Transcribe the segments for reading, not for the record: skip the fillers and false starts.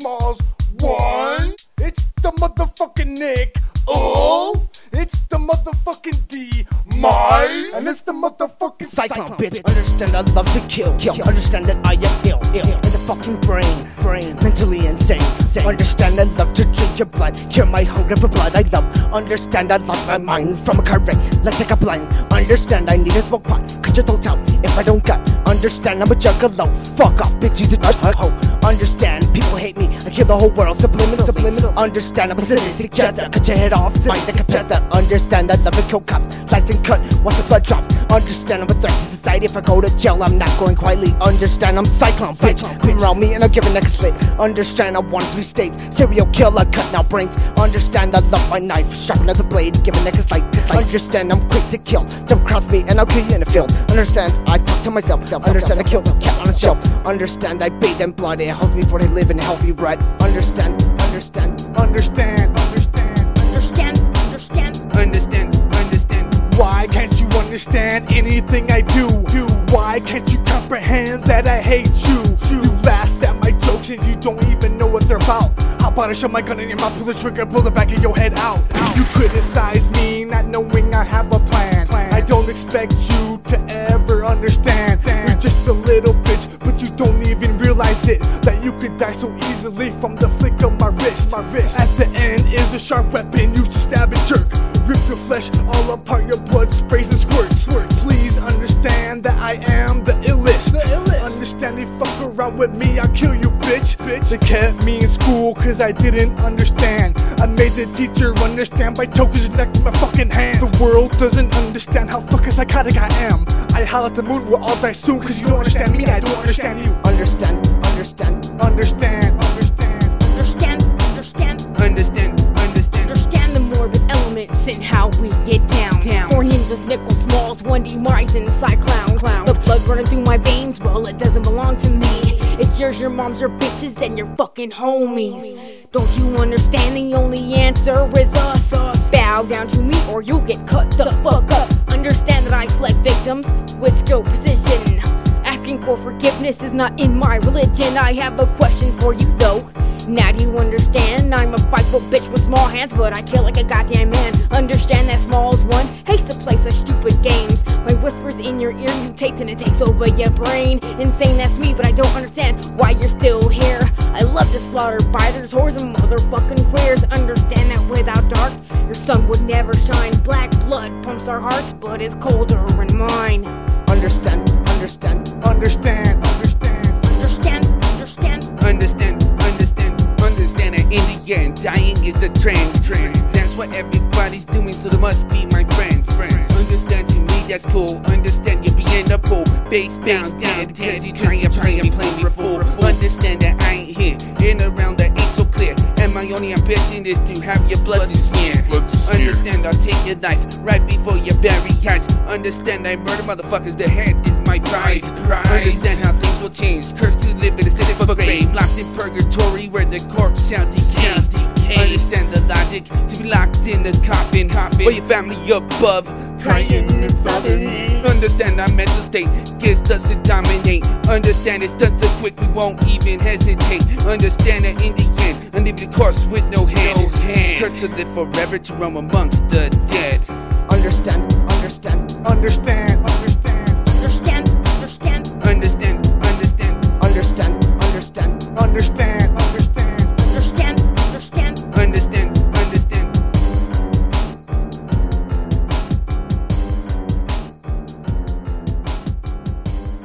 Smalls 1. It's the motherfucking Nick. Oh, it's the motherfucking D. My, and it's the motherfucking Cyclone, bitch. Understand I love to kill. Understand that I am ill in the fucking brain, mentally insane. Understand I love to drink your blood, cure my hunger for blood. I love. Understand I lost my mind from a car wreck. Let's take a blind. Understand I need a smoke pot, cause you don't tell if I don't got. Understand I'm a juggalo. Fuck off, bitch, you did ho. Understand people hate me, I kill the whole world. Subliminal. Understand I'm a sadistic jester, cut your head off, mind like a jester. Understand I love to kill cops, slice and cut once the blood drops. Understand I'm a threat to society. If I go to jail, I'm not going quietly. Understand I'm Cyclone, bitch. Come around me and I'll give a neck a slit. Understand I won 3 states. Serial killer, cutting out brains. Understand I love my knife, sharpen as a blade. Give a neck a slight. Understand I'm quick to kill. Jump across me and I'll kill you in the field. Understand I talk to myself. Understand I kill the cat on the shelf. Understand I bathe in blood. It helps me for they live in a healthy bread. Understand. Why can't you understand anything I do? Why can't you comprehend that I hate you? You laugh at my jokes and you don't even know what they're about. How about I shove my gun in your mouth, pull the trigger, pull the back of your head out? You criticize me not knowing I have a plan. I don't expect you to ever understand. You're just a little bitch, but you don't even realize it, that you could die so easily from the flick of my wrist. At the end is a sharp weapon used to stab and jerk. Rip your flesh all apart, your blood sprays and squirts. Please understand that I am the illest. Understand they fuck around with me, I'll kill you, bitch. They kept me in school cause I didn't understand. I made the teacher understand by choking his neck with my fucking hands. The world doesn't understand how fucking psychotic I am. I howl at the moon, we'll all die soon cause you don't understand me, I don't understand you. Understand. Understand the morbid elements and how we get down. For him, just Nickel Smalls, 1D Mice and Cyclone. The blood running through my veins, well, it doesn't belong to me. It's yours, your mom's, your bitches, and your fucking homies. Don't you understand? The only answer is us. Bow down to me or you'll get cut the fuck up. Understand that I select victims with skill precision. Asking for forgiveness is not in my religion. I have a question for you though. Now do you understand? I'm a 5-foot bitch with small hands, but I kill like a goddamn man. Understand that Smalls 1 hates to play such stupid games. My whispers in your ear mutates and it takes over your brain. Insane, that's me, but I don't understand why you're still here. I love to slaughter biters, whores, and motherfucking queers. Understand that without dark, your sun would never shine. Black blood pumps our hearts, but it's colder in mine. Understand. Understand that in the end, dying is the trend. That's what everybody's doing, so they must be my friends. Understand to me, that's cool. Understand you're being a fool. Face down, dead, cause you try and play me before. Understand that I ain't here, in around that ain't so clear. And my only ambition is to have your blood to smear. Understand I'll take your knife right before your very eyes. Understand I murder motherfuckers, the head is my prize. Understand how things will change. Cursed to live in a city of a grave, locked in purgatory where the corpse shall decay. Understand the logic to be locked in the coffin while your family above crying and sobbing. Understand our mental state gets us to dominate. Understand it's done so quick we won't even hesitate. Understand that in the end I live the corpse with no hand. Cursed to live forever to roam amongst the dead. Understand.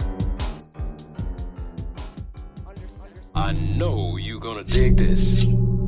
I know you're gonna dig this.